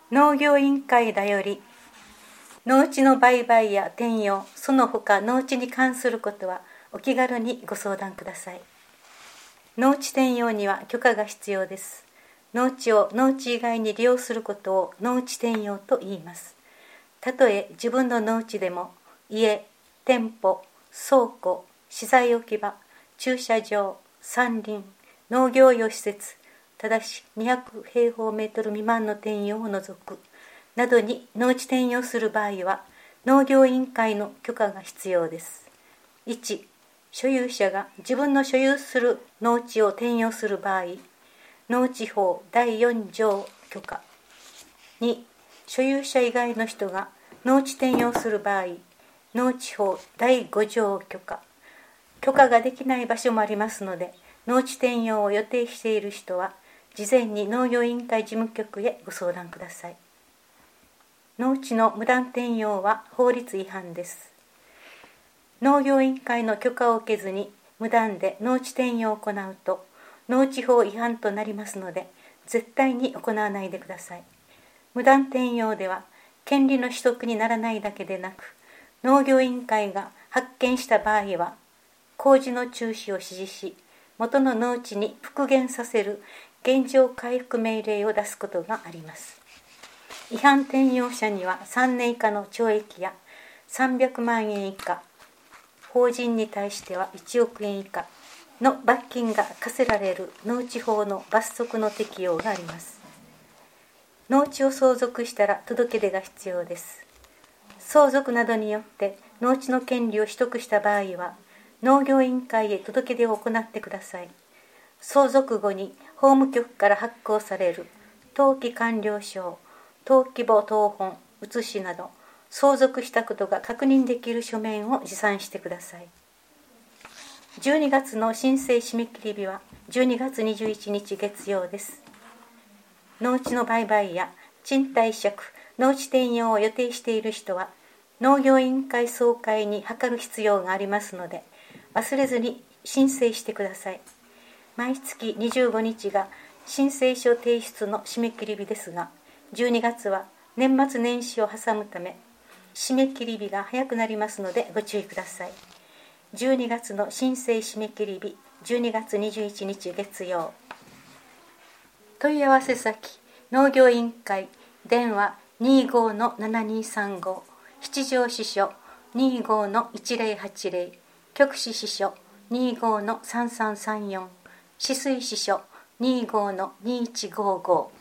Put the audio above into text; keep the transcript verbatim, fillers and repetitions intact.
農業委員会だより、農地の売買や転用、その他農地に関することはお気軽にご相談ください。農地転用には許可が必要です。農地を農地以外に利用することを農地転用と言います。たとえ自分の農地でも、家、店舗、倉庫、資材置き場、駐車場、山林、農業用施設、ただしにひゃくへいほうメートル未満の転用を除く、などに農地転用する場合は、農業委員会の許可が必要です。いち、所有者が自分の所有する農地を転用する場合、農地法だいよん条許可。に、所有者以外の人が農地転用する場合、農地法だいご条許可。許可ができない場所もありますので、農地転用を予定している人は、事前に農業委員会事務局へご相談ください。農地の無断転用は法律違反です。農業委員会の許可を受けずに無断で農地転用を行うと、農地法違反となりますので、絶対に行わないでください。無断転用では、権利の取得にならないだけでなく、農業委員会が発見した場合は、工事の中止を指示し、元の農地に復元させる原状回復命令を出すことがあります。違反転用者にはさんねん以下の懲役やさんびゃくまんえん以下、法人に対してはいちおくえん以下の罰金が課せられる農地法の罰則の適用があります。農地を相続したら届け出が必要です。相続などによって農地の権利を取得した場合は、農業委員会へ届け出を行ってください。相続後に法務局から発行される登記完了証、登記簿謄本、写しなど、相続したことが確認できる書面を持参してください。じゅうにがつの申請締め切り日はじゅうにがつにじゅういちにち月曜です。農地の売買や賃貸借、農地転用を予定している人は、農業委員会総会に諮る必要がありますので、忘れずに申請してください。毎月にじゅうごにちが申請書提出の締め切り日ですが、じゅうにがつは年末年始を挟むため、締め切り日が早くなりますのでご注意ください。じゅうにがつの申請締め切り日、じゅうにがつにじゅういちにち月曜。問い合わせ先、農業委員会、電話 にじゅうごのななにさんご、七条支所 にじゅうごのいちぜろはちぜろ、局支支所 にじゅうごのさんさんさんよん、止水支所 にじゅうごのにいちごご。